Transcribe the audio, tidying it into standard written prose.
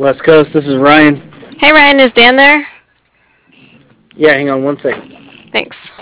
West Coast, this is Ryan. Hey Ryan, is Dan there? Yeah, hang on one second. Thanks.